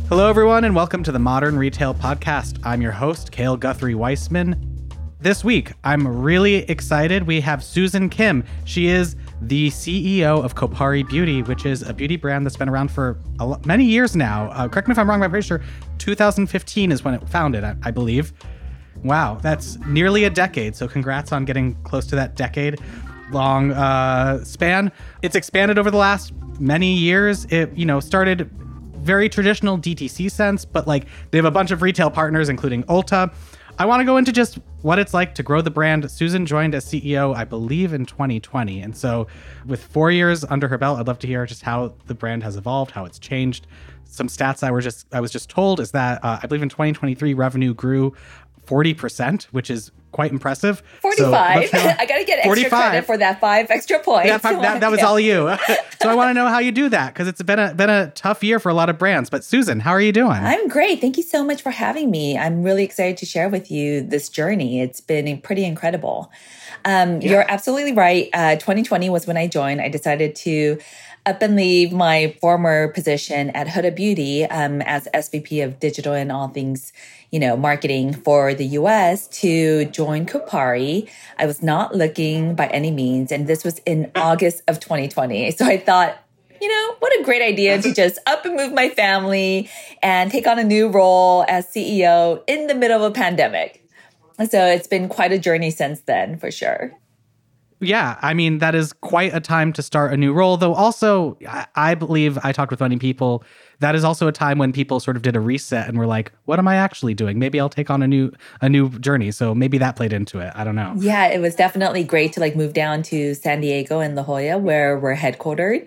Hello, everyone, and welcome to the Modern Retail Podcast. I'm your host, Cale Guthrie Weissman. This week, I'm really excited. We have Susan Kim. She is the CEO of Kopari Beauty, which is a beauty brand that's been around for many years now. Correct me if I'm wrong, but I'm pretty sure 2015 is when it founded, I believe. Wow, that's nearly a decade. So congrats on getting close to that decade-long span. It's expanded over the last many years. It, started very traditional DTC sense, but they have a bunch of retail partners, including Ulta. I want to go into just what it's like to grow the brand. Susan joined as CEO, I believe, in 2020. And so with 4 years under her belt, I'd love to hear just how the brand has evolved, how it's changed. Some stats I was just told is that I believe in 2023, revenue grew 40%, which is quite impressive. 45. So I got to get extra credit for that 5 extra points. That was all you. So I want to know how you do that, because it's been a tough year for a lot of brands. But Susan, how are you doing? I'm great. Thank you so much for having me. I'm really excited to share with you this journey. It's been pretty incredible. You're absolutely right. 2020 was when I joined. I decided to up and leave my former position at Huda Beauty as SVP of digital and all things, marketing for the US to join Kopari. I was not looking by any means, and this was in August of 2020. So I thought, what a great idea to just up and move my family and take on a new role as CEO in the middle of a pandemic. So it's been quite a journey since then, for sure. Yeah, I mean, that is quite a time to start a new role, though also, I believe, I talked with many people, that is also a time when people sort of did a reset and were like, what am I actually doing? Maybe I'll take on a new journey. So maybe that played into it. I don't know. Yeah, it was definitely great to move down to San Diego and La Jolla, where we're headquartered.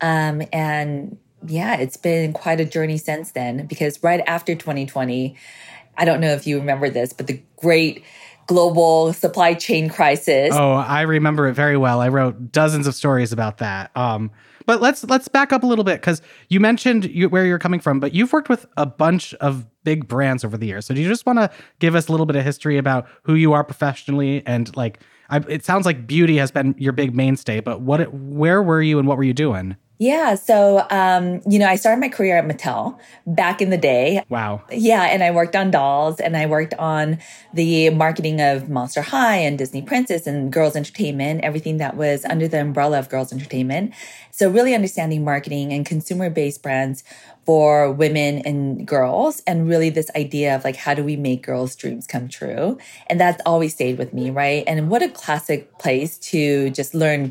And yeah, it's been quite a journey since then, because right after 2020, I don't know if you remember this, but the great global supply chain crisis. Oh, I remember it very well. I wrote dozens of stories about that. But let's back up a little bit, because you mentioned where you're coming from, but you've worked with a bunch of big brands over the years. So do you just want to give us a little bit of history about who you are professionally? And it sounds like beauty has been your big mainstay, but where were you and what were you doing? Yeah. So, I started my career at Mattel back in the day. Wow. Yeah. And I worked on dolls, and I worked on the marketing of Monster High and Disney Princess and Girls Entertainment, everything that was under the umbrella of Girls Entertainment. So really understanding marketing and consumer-based brands for women and girls, and really this idea of how do we make girls' dreams come true? And that's always stayed with me, right? And what a classic place to just learn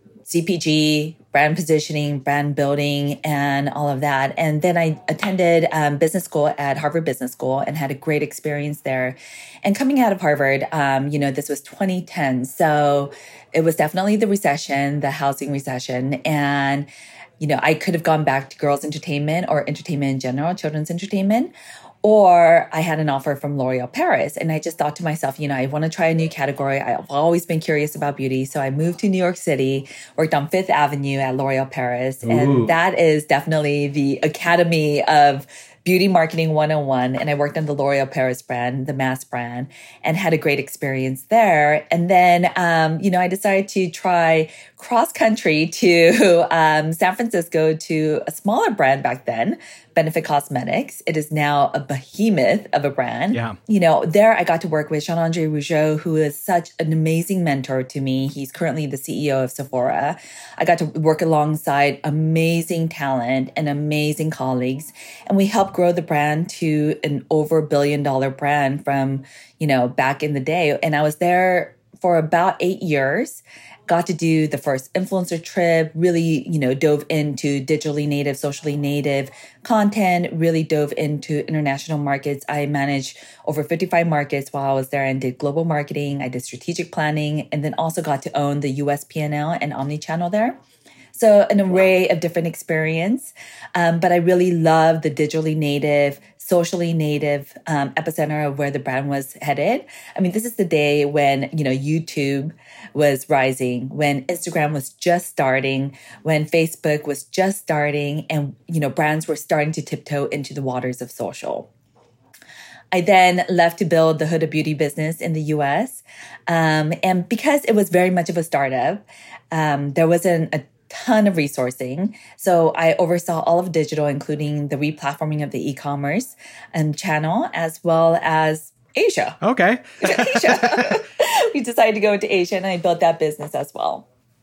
CPG, brand positioning, brand building, and all of that. And then I attended business school at Harvard Business School and had a great experience there. And coming out of Harvard, this was 2010. So it was definitely the recession, the housing recession. And, I could have gone back to girls' entertainment or entertainment in general, children's entertainment. Or I had an offer from L'Oreal Paris. And I just thought to myself, I want to try a new category. I've always been curious about beauty. So I moved to New York City, worked on Fifth Avenue at L'Oreal Paris. Ooh. And that is definitely the academy of Beauty Marketing 101. And I worked on the L'Oreal Paris brand, the mass brand, and had a great experience there. And then, I decided to try cross country to San Francisco to a smaller brand back then, Benefit Cosmetics. It is now a behemoth of a brand. Yeah. There I got to work with Jean-Andre Rougeau, who is such an amazing mentor to me. He's currently the CEO of Sephora. I got to work alongside amazing talent and amazing colleagues. And we helped grow the brand to an over $1 billion brand from, back in the day. And I was there for about 8 years. Got to do the first influencer trip, really, dove into digitally native, socially native content, really dove into international markets. I managed over 55 markets while I was there and did global marketing. I did strategic planning, and then also got to own the US P&L and omnichannel there. So an array of different experience. But I really love the digitally native, socially native epicenter of where the brand was headed. I mean, this is the day when, YouTube was rising, when Instagram was just starting, when Facebook was just starting, and, brands were starting to tiptoe into the waters of social. I then left to build the Huda Beauty business in the US. And because it was very much of a startup, there wasn't a ton of resourcing. So I oversaw all of digital, including the replatforming of the e-commerce and channel, as well as Asia. Okay. Asia. We decided to go into Asia, and I built that business as well.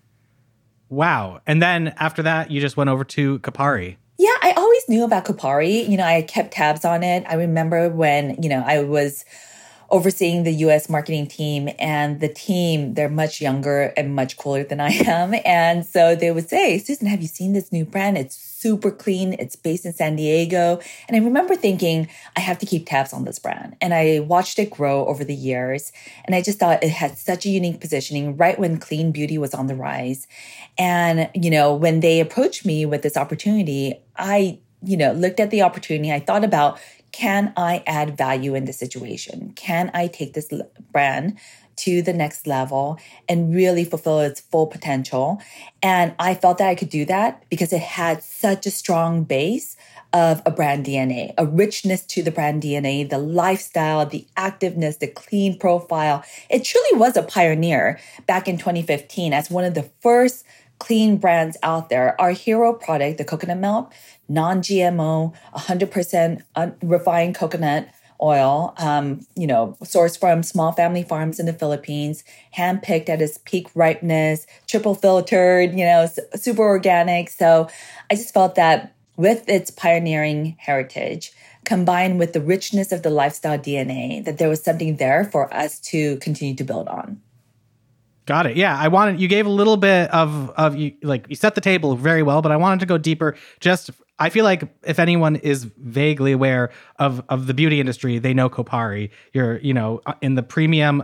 Wow. And then after that, you just went over to Kopari. Yeah, I always knew about Kopari. I kept tabs on it. I remember when, I was overseeing the US marketing team, and the team, they're much younger and much cooler than I am. And so they would say, Susan, have you seen this new brand? It's super clean. It's based in San Diego. And I remember thinking, I have to keep tabs on this brand. And I watched it grow over the years. And I just thought it had such a unique positioning right when clean beauty was on the rise. And, when they approached me with this opportunity, I, looked at the opportunity. I thought about, can I add value in this situation? Can I take this brand to the next level and really fulfill its full potential? And I felt that I could do that because it had such a strong base of a brand DNA, a richness to the brand DNA, the lifestyle, the activeness, the clean profile. It truly was a pioneer back in 2015 as one of the first clean brands out there. Our hero product, the coconut milk, non-GMO, 100% refined coconut oil, sourced from small family farms in the Philippines, handpicked at its peak ripeness, triple filtered, super organic. So I just felt that with its pioneering heritage, combined with the richness of the lifestyle DNA, that there was something there for us to continue to build on. Got it. Yeah, you gave a little bit of you set the table very well, but I wanted to go deeper. I feel like if anyone is vaguely aware of the beauty industry, they know Kopari. You're, in the premium,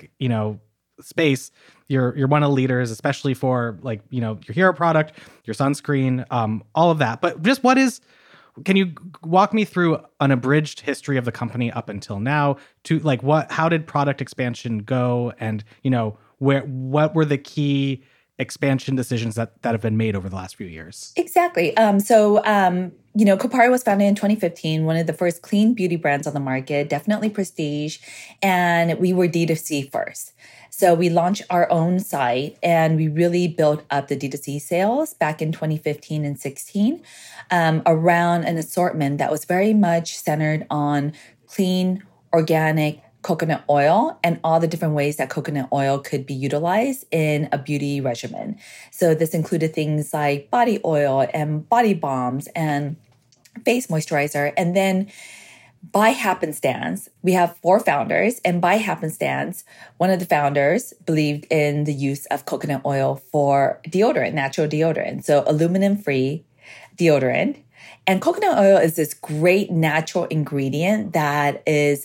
space, you're one of the leaders, especially for your hero product, your sunscreen, all of that. But just can you walk me through an abridged history of the company up until now to how did product expansion go? And, what were the key expansion decisions that have been made over the last few years? Exactly. Kopari was founded in 2015, one of the first clean beauty brands on the market, definitely prestige. And we were D2C first. So we launched our own site and we really built up the D2C sales back in 2015 and 16 around an assortment that was very much centered on clean, organic, coconut oil and all the different ways that coconut oil could be utilized in a beauty regimen. So this included things like body oil and body balms and face moisturizer. And then by happenstance, we have 4 founders. And by happenstance, one of the founders believed in the use of coconut oil for deodorant, natural deodorant. So aluminum-free deodorant. And coconut oil is this great natural ingredient that is,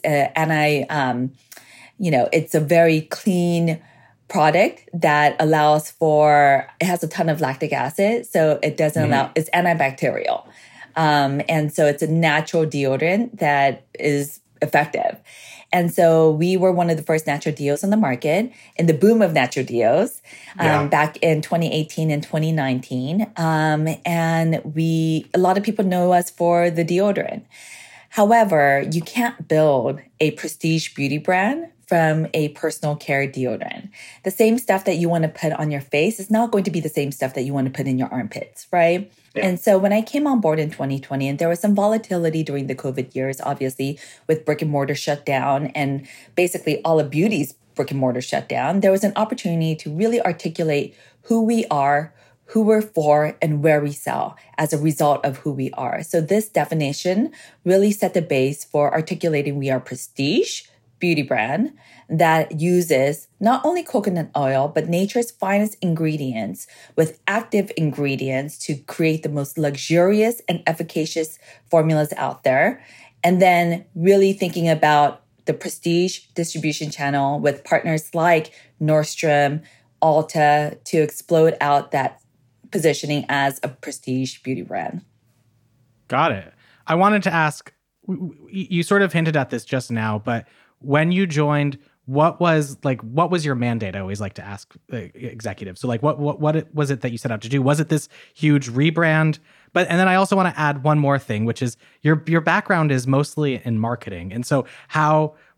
it's a very clean product that it has a ton of lactic acid. So it doesn't it's antibacterial. And so it's a natural deodorant that is effective. And so we were one of the first natural deos on the market in the boom of natural deos back in 2018 and 2019. And a lot of people know us for the deodorant. However, you can't build a prestige beauty brand from a personal care deodorant. The same stuff that you want to put on your face is not going to be the same stuff that you want to put in your armpits, right? Yeah. And so when I came on board in 2020, and there was some volatility during the COVID years, obviously, with brick and mortar shut down and basically all of beauty's brick and mortar shut down, there was an opportunity to really articulate who we are, who we're for, and where we sell as a result of who we are. So this definition really set the base for articulating we are prestige beauty brand that uses not only coconut oil, but nature's finest ingredients with active ingredients to create the most luxurious and efficacious formulas out there. And then really thinking about the prestige distribution channel with partners like Nordstrom, Ulta to explode out that positioning as a prestige beauty brand. Got it. I wanted to ask, you sort of hinted at this just now, but when you joined, what was your mandate? I always like to ask executives. So what was it that you set out to do? Was it this huge rebrand? And then I also want to add one more thing, which is your background is mostly in marketing. And so how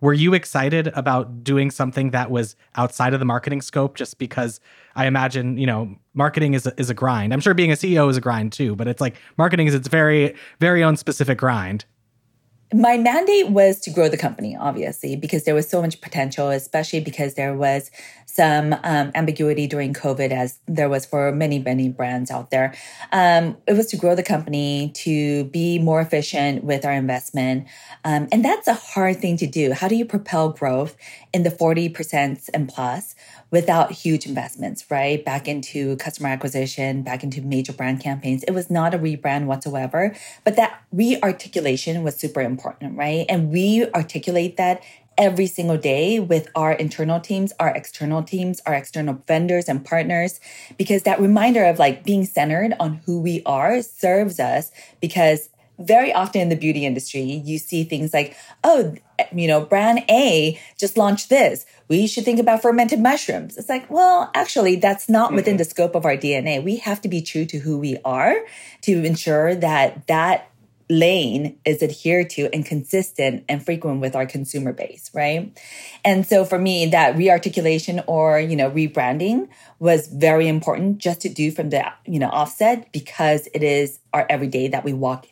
were you excited about doing something that was outside of the marketing scope? Just because I imagine, marketing is a grind. I'm sure being a CEO is a grind too, but it's like marketing is its very, very own specific grind. My mandate was to grow the company, obviously, because there was so much potential, especially because there was some ambiguity during COVID, as there was for many, many brands out there. It was to grow the company, to be more efficient with our investment. And that's a hard thing to do. How do you propel growth in the 40% and plus without huge investments, right? Back into customer acquisition, back into major brand campaigns. It was not a rebrand whatsoever, but that re-articulation was super important, right? And we articulate that every single day with our internal teams, our external vendors and partners, because that reminder of like being centered on who we are serves us, because very often in the beauty industry, you see things like, brand A just launched this. We should think about fermented mushrooms. It's like, well, actually, that's not within the scope of our DNA. We have to be true to who we are to ensure that that lane is adhered to and consistent and frequent with our consumer base, right? And so for me, that re-articulation or, rebranding was very important just to do from the, offset, because it is our everyday that we walk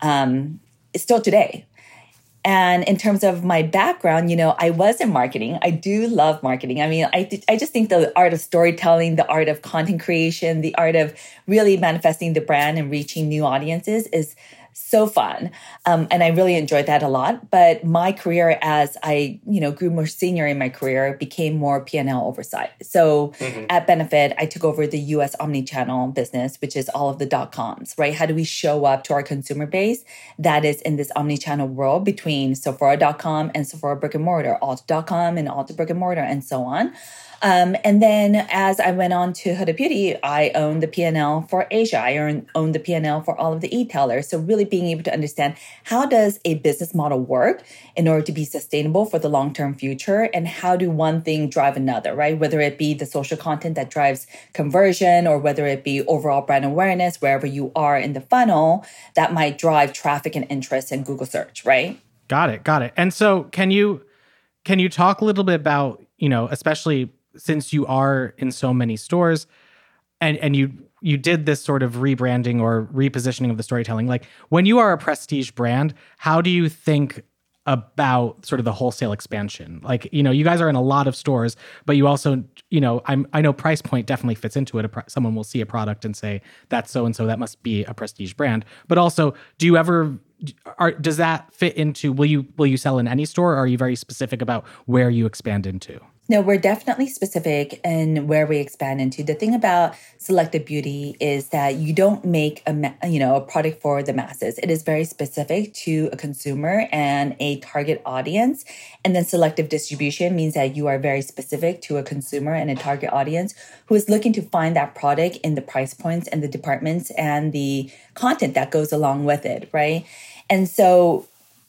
still today. And in terms of my background, I was in marketing. I do love marketing. I mean, I just think the art of storytelling, the art of content creation, the art of really manifesting the brand and reaching new audiences is so fun. And I really enjoyed that a lot. But my career, as I, grew more senior in my career, became more P&L oversight. So at Benefit, I took over the US omnichannel business, which is all of the .coms, right? How do we show up to our consumer base that is in this omnichannel world between Sephora.com and Sephora brick and mortar, Ulta.com and Ulta brick and mortar, and so on. And then as I went on to Huda Beauty, I owned the P&L for Asia. I owned the P&L for all of the e-tailers. So really being able to understand, how does a business model work in order to be sustainable for the long-term future? And how do one thing drive another, right? Whether it be the social content that drives conversion, or whether it be overall brand awareness, wherever you are in the funnel, that might drive traffic and interest in Google search, right? Got it. And so can you talk a little bit about, especially since you are in so many stores and you did this sort of rebranding or repositioning of the storytelling, like when you are a prestige brand, how do you think about sort of the wholesale expansion? Like, you guys are in a lot of stores, but you also, I know price point definitely fits into it. Someone will see a product and say, that's so-and-so, that must be a prestige brand. But also, does that fit into, will you sell in any store, or are you very specific about where you expand into? No, we're definitely specific in where we expand into. The thing about Selective Beauty is that you don't make a product for the masses. It is very specific to a consumer and a target audience. And then selective distribution means that you are very specific to a consumer and a target audience who is looking to find that product in the price points and the departments and the content that goes along with it, right? And so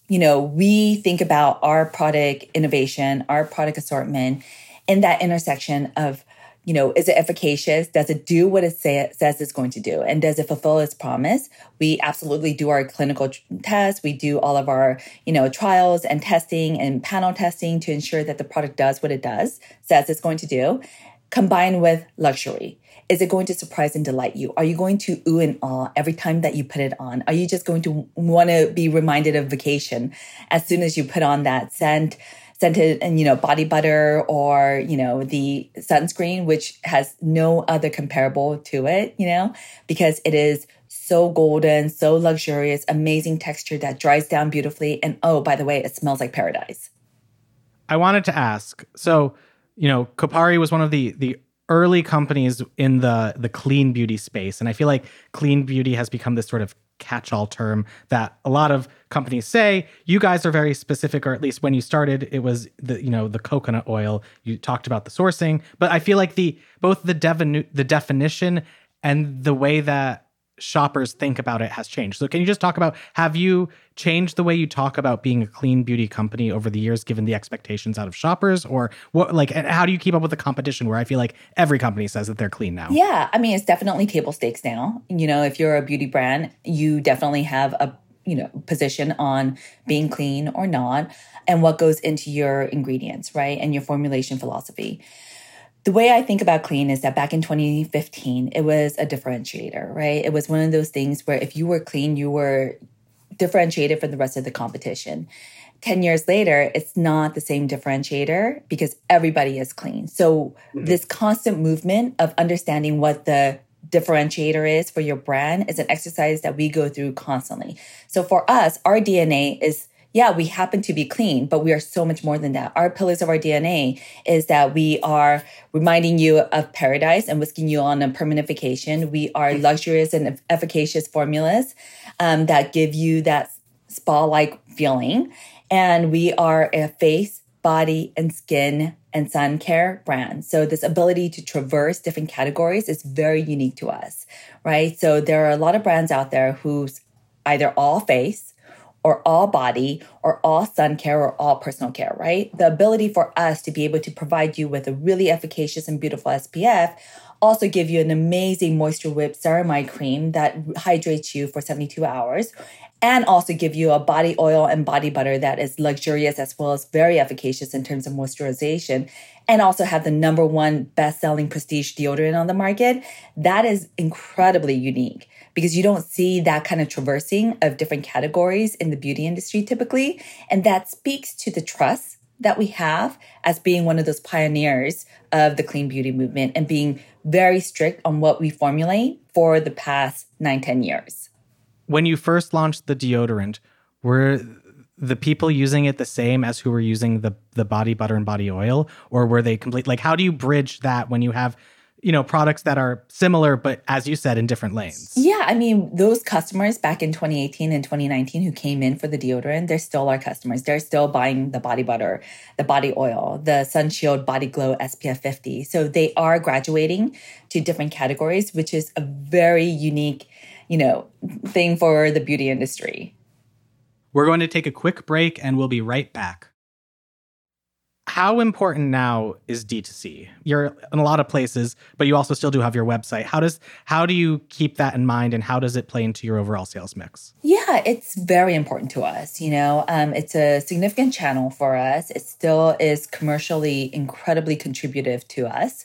we think about our product innovation, our product assortment in that intersection of, is it efficacious? Does it do what it says it's going to do? And does it fulfill its promise? We absolutely do our clinical tests. We do all of our, trials and testing and panel testing to ensure that the product does what it says it's going to do, combined with luxury. Is it going to surprise and delight you? Are you going to ooh and ah every time that you put it on? Are you just going to want to be reminded of vacation as soon as you put on that scented and, body butter or, the sunscreen, which has no other comparable to it, because it is so golden, so luxurious, amazing texture that dries down beautifully. And oh, by the way, it smells like paradise. I wanted to ask, so, Kopari was one of the early companies in the clean beauty space. And I feel like clean beauty has become this sort of catch-all term that a lot of companies say. You guys are very specific, or at least when you started, it was the coconut oil. You talked about the sourcing, but I feel like both the definition and the way that shoppers think about it has changed. So can you just talk about, have you changed the way you talk about being a clean beauty company over the years, given the expectations out of shoppers? Or what, and how do you keep up with the competition where I feel like every company says that they're clean now? Yeah. I mean, it's definitely table stakes now. If you're a beauty brand, you definitely have position on being clean or not, and what goes into your ingredients, right? And your formulation philosophy. The way I think about clean is that back in 2015, it was a differentiator, right? It was one of those things where if you were clean, you were differentiated from the rest of the competition. 10 years later, it's not the same differentiator because everybody is clean. So this constant movement of understanding what the differentiator is for your brand is an exercise that we go through constantly. So for us, our DNA is, we happen to be clean, but we are so much more than that. Our pillars of our DNA is that we are reminding you of paradise and whisking you on a permanent vacation. We are luxurious and efficacious formulas that give you that spa-like feeling. And we are a face, body, and skin and sun care brand. So this ability to traverse different categories is very unique to us, right? So there are a lot of brands out there who's either all face or all body or all sun care or all personal care, right? The ability for us to be able to provide you with a really efficacious and beautiful SPF, also give you an amazing Moisture Whip ceramide cream that hydrates you for 72 hours, and also give you a body oil and body butter that is luxurious as well as very efficacious in terms of moisturization, and also have the number one best-selling prestige deodorant on the market. That is incredibly unique because you don't see that kind of traversing of different categories in the beauty industry typically. And that speaks to the trust that we have as being one of those pioneers of the clean beauty movement and being very strict on what we formulate for the past 9-10 years. When you first launched the deodorant, were the people using it the same as who were using the body butter and body oil? Or were they complete? Like, how do you bridge that when you have, products that are similar, but as you said, in different lanes? Yeah, I mean, those customers back in 2018 and 2019 who came in for the deodorant, they're still our customers. They're still buying the body butter, the body oil, the Sun Shield Body Glow SPF 50. So they are graduating to different categories, which is a very unique thing for the beauty industry. We're going to take a quick break and we'll be right back. How important now is D2C? You're in a lot of places, but you also still do have your website. How do you keep that in mind, and how does it play into your overall sales mix? Yeah, it's very important to us. It's a significant channel for us. It still is commercially incredibly contributive to us.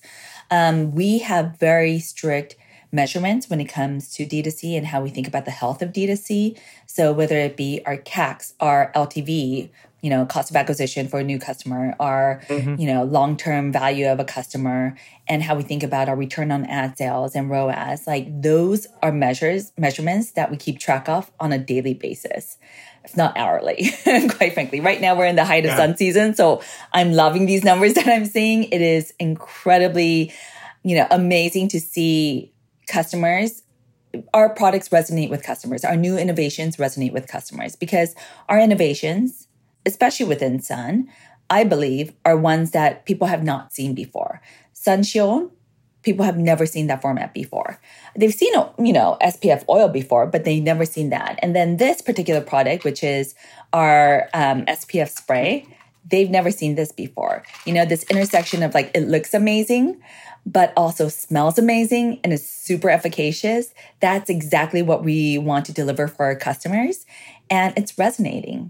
We have very strict measurements when it comes to D2C and how we think about the health of D2C. So whether it be our CACs, our LTV, cost of acquisition for a new customer, our, long-term value of a customer, and how we think about our return on ad sales and ROAS, like those are measurements that we keep track of on a daily basis, if not hourly, quite frankly. Right now we're in the height of sun season, so I'm loving these numbers that I'm seeing. It is incredibly, amazing to see customers, our products resonate with customers. Our new innovations resonate with customers because our innovations, especially within sun, I believe are ones that people have not seen before. Sun Shield, people have never seen that format before. They've seen, SPF oil before, but they've never seen that. And then this particular product, which is our SPF spray, they've never seen this before. This intersection of it looks amazing, but also smells amazing and is super efficacious. That's exactly what we want to deliver for our customers. And it's resonating.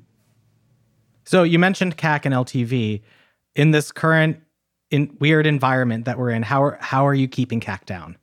So you mentioned CAC and LTV. In this current weird environment that we're in, how are you keeping CAC down?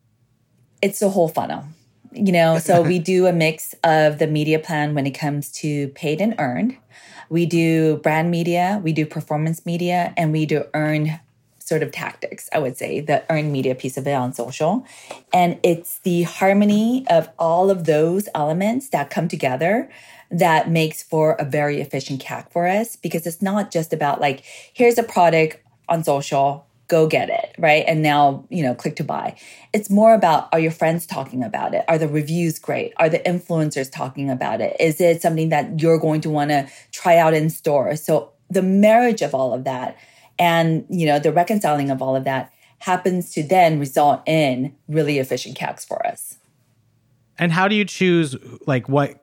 It's a whole funnel. So we do a mix of the media plan when it comes to paid and earned. We do brand media, we do performance media, and we do earned sort of tactics, I would say, the earned media piece of it on social. And it's the harmony of all of those elements that come together that makes for a very efficient CAC for us, because it's not just about here's a product on social, go get it, right? And now, click to buy. It's more about, are your friends talking about it? Are the reviews great? Are the influencers talking about it? Is it something that you're going to want to try out in store? So the marriage of all of that and, the reconciling of all of that happens to then result in really efficient CACs for us. And how do you choose what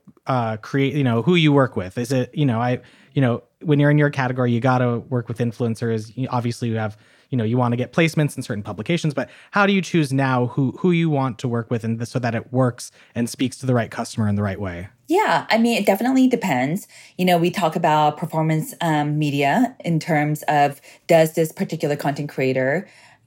who you work with? Is it, when you're in your category, you got to work with influencers. Obviously you have, you want to get placements in certain publications, but how do you choose now who you want to work with so that it works and speaks to the right customer in the right way? Yeah, I mean, it definitely depends. We talk about performance media in terms of, does this particular content creator,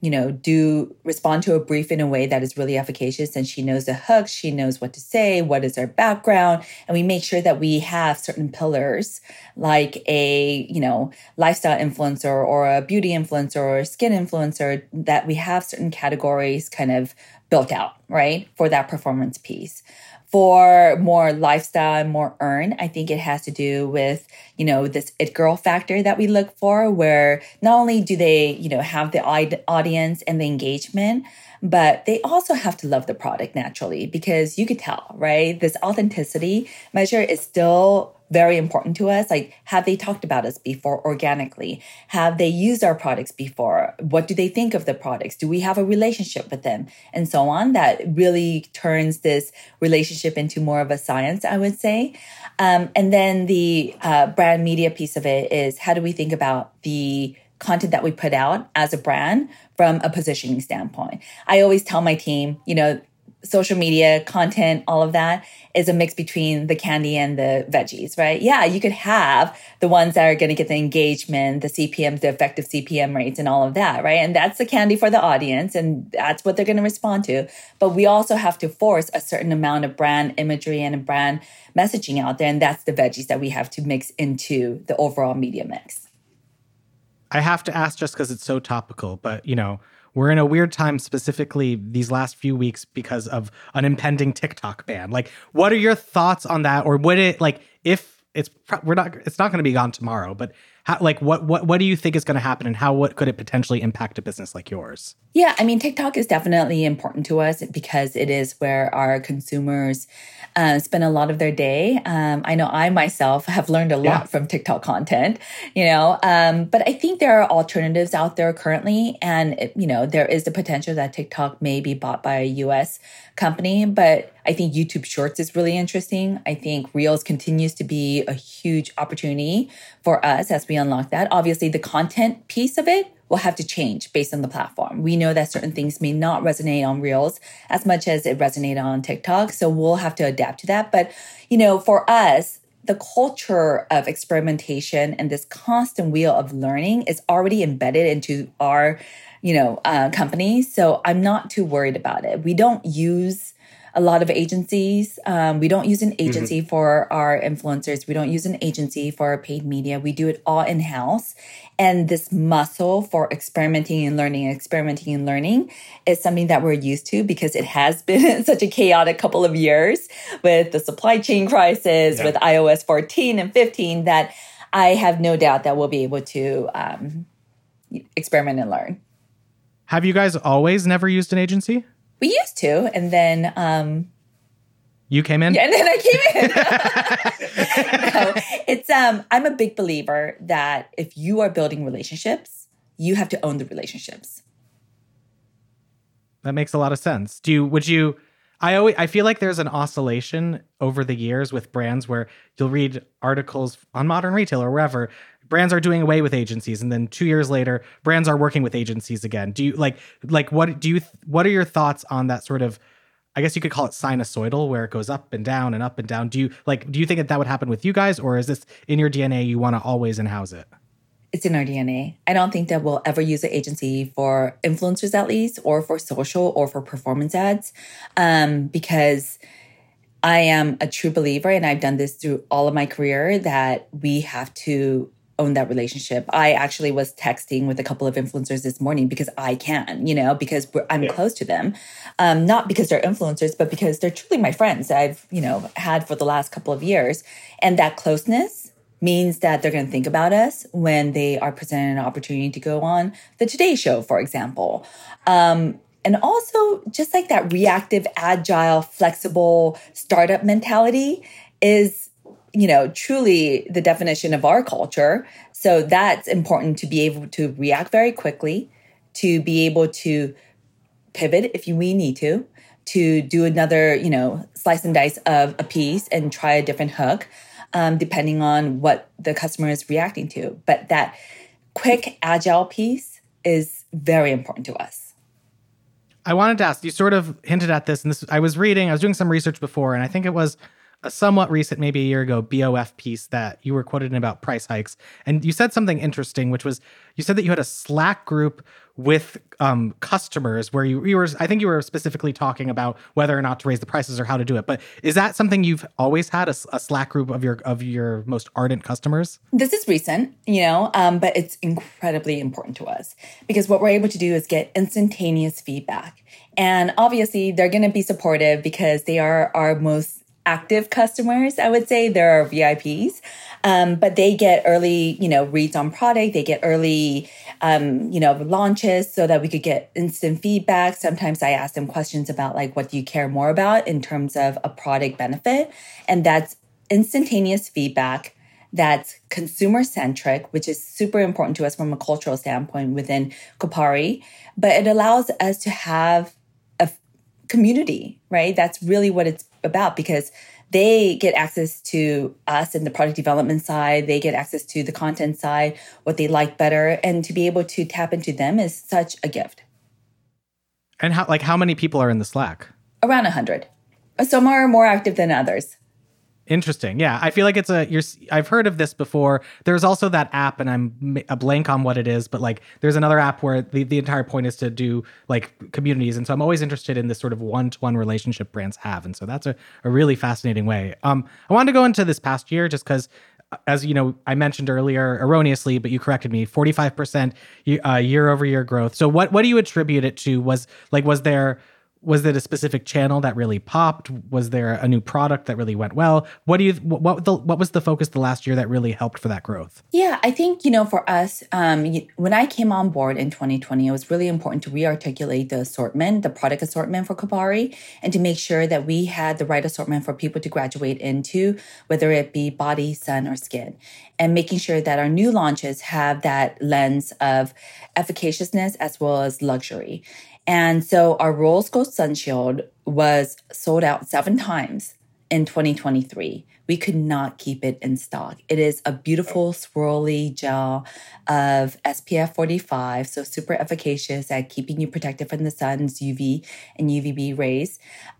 do respond to a brief in a way that is really efficacious, and she knows the hooks, she knows what to say, what is their background, and we make sure that we have certain pillars like a, lifestyle influencer or a beauty influencer or a skin influencer, that we have certain categories kind of built out, right, for that performance piece. For more lifestyle and more earn, I think it has to do with, this it girl factor that we look for, where not only do they, have the audience and the engagement, but they also have to love the product naturally, because you could tell, right? This authenticity measure is still very important to us. Like, have they talked about us before organically? Have they used our products before? What do they think of the products? Do we have a relationship with them? And so on. That really turns this relationship into more of a science, I would say. And then the brand media piece of it is, how do we think about the content that we put out as a brand from a positioning standpoint? I always tell my team, social media content, all of that is a mix between the candy and the veggies, right? Yeah, you could have the ones that are going to get the engagement, the CPMs, the effective CPM rates and all of that, right? And that's the candy for the audience, and that's what they're going to respond to. But we also have to force a certain amount of brand imagery and brand messaging out there, and that's the veggies that we have to mix into the overall media mix. I have to ask just because it's so topical, but, we're in a weird time, specifically these last few weeks, because of an impending TikTok ban. Like, what are your thoughts on that? Or would it, like, if it's not going to be gone tomorrow, but how, like, what do you think is going to happen, and what could it potentially impact a business like yours? Yeah, I mean, TikTok is definitely important to us because it is where our consumers spend a lot of their day. I know I myself have learned a lot from TikTok content, but I think there are alternatives out there currently. And, there is the potential that TikTok may be bought by a US company, but I think YouTube Shorts is really interesting. I think Reels continues to be a huge opportunity for us as we unlock that. Obviously, the content piece of it will have to change based on the platform. We know that certain things may not resonate on Reels as much as it resonated on TikTok. So we'll have to adapt to that. But, for us, the culture of experimentation and this constant wheel of learning is already embedded into our, company. So I'm not too worried about it. We don't use a lot of agencies. We don't use an agency for our influencers. We don't use an agency for our paid media. We do it all in-house. And this muscle for experimenting and learning is something that we're used to, because it has been such a chaotic couple of years with the supply chain crisis, with iOS 14 and 15, that I have no doubt that we'll be able to experiment and learn. Have you guys always never used an agency? We used to, and then you came in? Yeah, and then I came in. No, it's I'm a big believer that if you are building relationships, you have to own the relationships. That makes a lot of sense. I feel like there's an oscillation over the years with brands where you'll read articles on Modern Retail or wherever. Brands are doing away with agencies, and then 2 years later, brands are working with agencies again. Do you what are your thoughts on that sort of, I guess you could call it sinusoidal, where it goes up and down and up and down? Do you think that would happen with you guys, or is this in your DNA, you want to always in-house it? It's in our DNA. I don't think that we'll ever use an agency for influencers, at least, or for social or for performance ads, because I am a true believer, and I've done this through all of my career, that we have to own that relationship. I actually was texting with a couple of influencers this morning because I can, because I'm close to them. Not because they're influencers, but because they're truly my friends that I've, had for the last couple of years. And that closeness means that they're going to think about us when they are presented an opportunity to go on the Today Show, for example. And also just like that reactive, agile, flexible startup mentality is truly the definition of our culture. So that's important, to be able to react very quickly, to be able to pivot if we need to do another, slice and dice of a piece and try a different hook, depending on what the customer is reacting to. But that quick, agile piece is very important to us. I wanted to ask, you sort of hinted at this, and I was doing some research before, and I think it was a somewhat recent, maybe a year ago, BOF piece that you were quoted in about price hikes. And you said something interesting, which was you said that you had a Slack group with customers where you were, I think you were specifically talking about whether or not to raise the prices or how to do it. But is that something you've always had, a Slack group of your most ardent customers? This is recent, but it's incredibly important to us because what we're able to do is get instantaneous feedback. And obviously they're going to be supportive because they are our most active customers, I would say. They're our VIPs. But they get early, reads on product. They get early, launches so that we could get instant feedback. Sometimes I ask them questions about like, what do you care more about in terms of a product benefit? And that's instantaneous feedback. That's consumer centric, which is super important to us from a cultural standpoint within Kopari. But it allows us to have a community, right? That's really what it's about because they get access to us in the product development side. They get access to the content side, what they like better. And to be able to tap into them is such a gift. And how many people are in the Slack? Around 100. Some are more active than others. Interesting. Yeah. I feel like I've heard of this before. There's also that app and I'm a blank on what it is, but like there's another app where the entire point is to do like communities. And so I'm always interested in this sort of one-to-one relationship brands have. And so that's a really fascinating way. I wanted to go into this past year just because as you know, I mentioned earlier erroneously, but you corrected me, 45% year over year growth. So what do you attribute it to? Was it a specific channel that really popped? Was there a new product that really went well? What was the focus the last year that really helped for that growth? Yeah, I think, for us, when I came on board in 2020, it was really important to re-articulate the assortment, the product assortment for Kopari, and to make sure that we had the right assortment for people to graduate into, whether it be body, sun, or skin. And making sure that our new launches have that lens of efficaciousness as well as luxury. And so our Rose Gold Sunshield was sold out 7 times in 2023. We could not keep it in stock. It is a beautiful swirly gel of SPF 45, so super efficacious at keeping you protected from the sun's UV and UVB rays.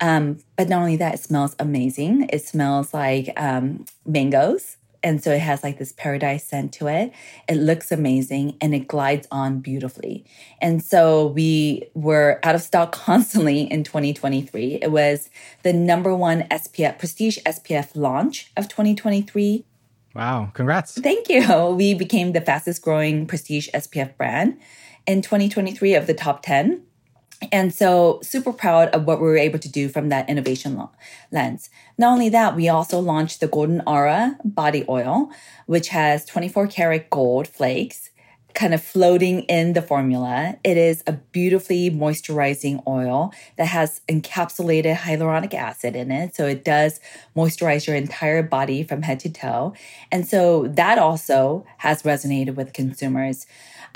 But not only that, it smells amazing. It smells like mangoes. And so it has like this paradise scent to it. It looks amazing and it glides on beautifully. And so we were out of stock constantly in 2023. It was the #1 SPF, prestige SPF launch of 2023. Wow, congrats. Thank you. We became the fastest growing prestige SPF brand in 2023 of the top 10. And so super proud of what we were able to do from that innovation lens. Not only that, we also launched the Golden Aura body oil, which has 24 karat gold flakes kind of floating in the formula. It is a beautifully moisturizing oil that has encapsulated hyaluronic acid in it. So it does moisturize your entire body from head to toe. And so that also has resonated with consumers.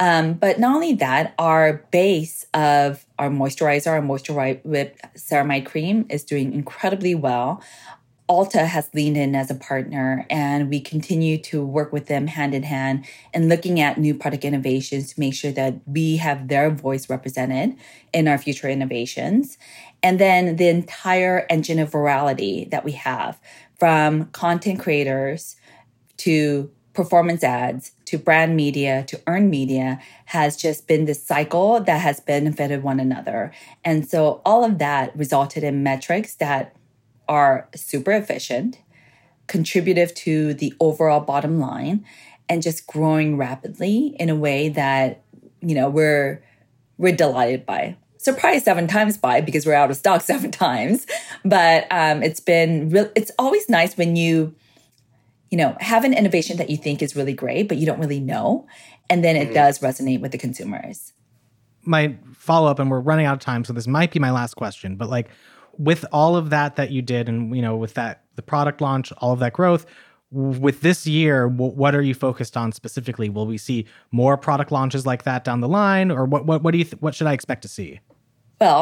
But not only that, our base of our moisturizer, our Moisture Whip Ceramide Cream is doing incredibly well. Ulta has leaned in as a partner, and we continue to work with them hand in hand and looking at new product innovations to make sure that we have their voice represented in our future innovations. And then the entire engine of virality that we have, from content creators to performance ads, to brand media, to earned media, has just been this cycle that has benefited one another. And so all of that resulted in metrics that are super efficient, contributive to the overall bottom line, and just growing rapidly in a way that, we're delighted by. Surprised 7 times by, because we're out of stock 7 times. But it's always nice when you have an innovation that you think is really great, but you don't really know. And then it does resonate with the consumers. My follow-up, and we're running out of time, so this might be my last question, but with all of that you did, and, with that, the product launch, all of that growth, with this year, what are you focused on specifically? Will we see more product launches like that down the line? Or what should I expect to see? Well,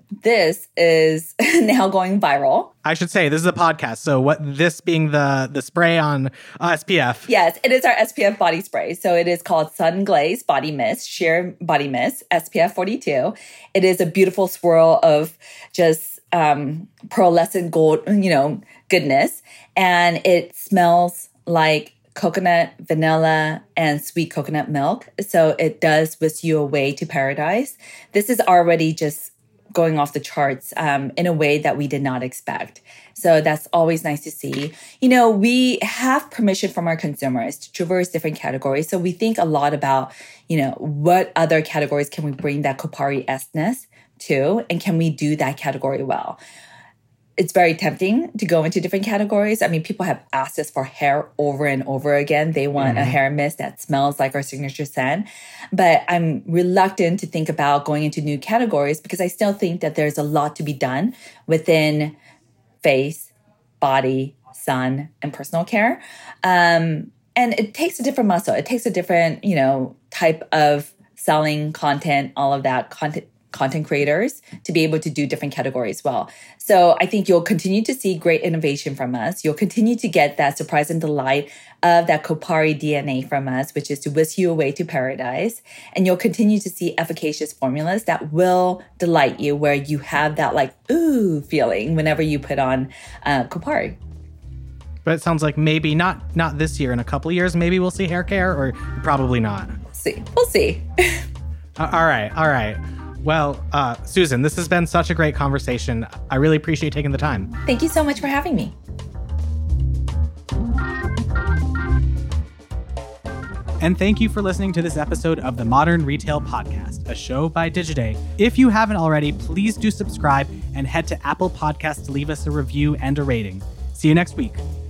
this is now going viral. I should say this is a podcast. So what this being the spray on SPF. Yes, it is our SPF body spray. So it is called Sun Glaze Body Mist, Sheer Body Mist, SPF 42. It is a beautiful swirl of just pearlescent gold, goodness. And it smells like coconut, vanilla, and sweet coconut milk. So it does whisk you away to paradise. This is already just going off the charts in a way that we did not expect. So that's always nice to see. We have permission from our consumers to traverse different categories. So we think a lot about, what other categories can we bring that Kopari-esque-ness to, and can we do that category well? It's very tempting to go into different categories. I mean, people have asked us for hair over and over again. They want a hair mist that smells like our signature scent. But I'm reluctant to think about going into new categories because I still think that there's a lot to be done within face, body, sun, and personal care. And it takes a different muscle. It takes a different, type of selling content, all of that content creators to be able to do different categories well. So I think you'll continue to see great innovation from us. You'll continue to get that surprise and delight of that Kopari DNA from us, which is to whisk you away to paradise. And you'll continue to see efficacious formulas that will delight you, where you have that ooh feeling whenever you put on Kopari. But it sounds like maybe not this year. In a couple of years, maybe we'll see hair care, or probably not. We'll see. All right. Well, Susan, this has been such a great conversation. I really appreciate taking the time. Thank you so much for having me. And thank you for listening to this episode of the Modern Retail Podcast, a show by Digiday. If you haven't already, please do subscribe and head to Apple Podcasts to leave us a review and a rating. See you next week.